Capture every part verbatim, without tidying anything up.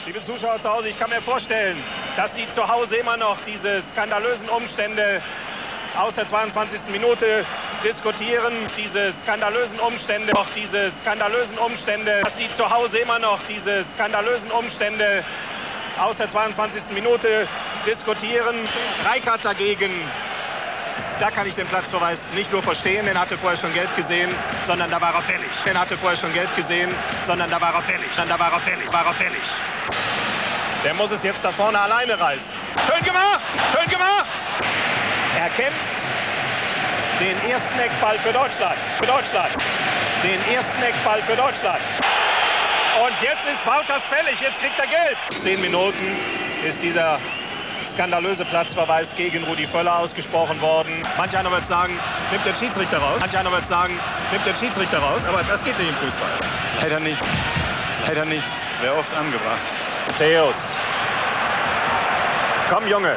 Liebe Zuschauer zu Hause, ich kann mir vorstellen, dass Sie zu Hause immer noch diese skandalösen Umstände aus der zweiundzwanzigsten Minute diskutieren, diese skandalösen Umstände, auch diese skandalösen Umstände, dass Sie zu Hause immer noch diese skandalösen Umstände aus der zweiundzwanzigsten Minute diskutieren. Reichardt dagegen, da kann ich den Platzverweis nicht nur verstehen, den hatte vorher schon gelb gesehen, sondern da war er fällig. Den hatte vorher schon gelb gesehen, sondern da war er fällig. Dann da war er fällig, war er fällig. Der muss es jetzt da vorne alleine reißen. Schön gemacht, schön gemacht. Er kämpft den ersten Eckball für Deutschland. Für Deutschland. Den ersten Eckball für Deutschland. Und jetzt ist Wouters fällig, jetzt kriegt er gelb. Zehn Minuten ist dieser skandalöse Platzverweis gegen Rudi Völler ausgesprochen worden. Manch einer wird sagen, nimmt den Schiedsrichter raus. Manch einer wird sagen, nimmt den Schiedsrichter raus. Aber das geht nicht im Fußball. Leider nicht. Leider nicht. Wäre oft angebracht. Matthäus. Komm, Junge.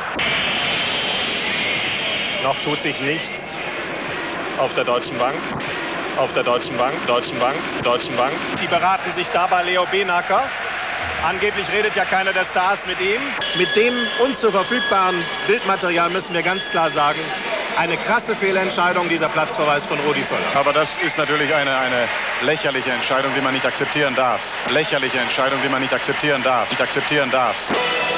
Noch tut sich nichts auf der deutschen Bank. Auf der deutschen Bank, deutschen Bank, deutschen Bank. Die beraten sich da bei Leo Beenaker. Angeblich redet ja keiner der Stars mit ihm. Mit dem uns zur verfügbaren Bildmaterial müssen wir ganz klar sagen, eine krasse Fehlentscheidung, dieser Platzverweis von Rudi Völler. Aber das ist natürlich eine, eine lächerliche Entscheidung, die man nicht akzeptieren darf. Lächerliche Entscheidung, die man nicht akzeptieren darf. Nicht akzeptieren darf.